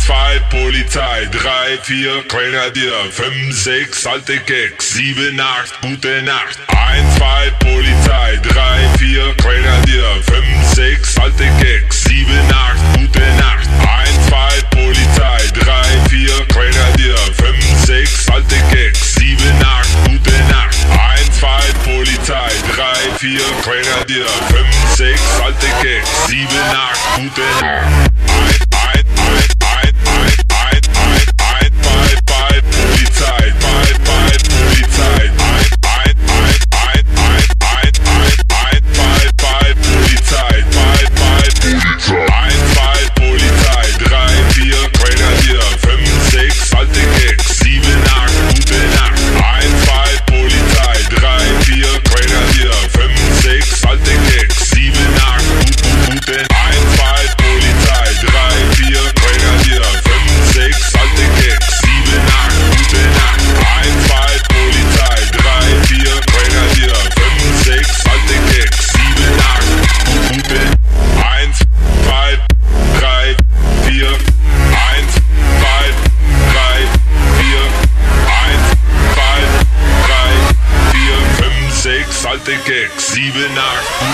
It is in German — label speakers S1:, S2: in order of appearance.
S1: 2 Polizei, 3, 4 Grenadier, 5, 6 alte Keks, 7, 8 gute Nacht. 1, 2 Polizei, 3, 4 Grenadier, 5, 6 alte Keks, 7, 8 gute Nacht. 1, 2 Polizei, 3, 4 Grenadier, 5, 6 alte Keks, 7, 8 gute Nacht. 1, 2 Polizei, 3, 4 Grenadier, 5, 6 alte Keks, 7, 8 gute Nacht. 7, 8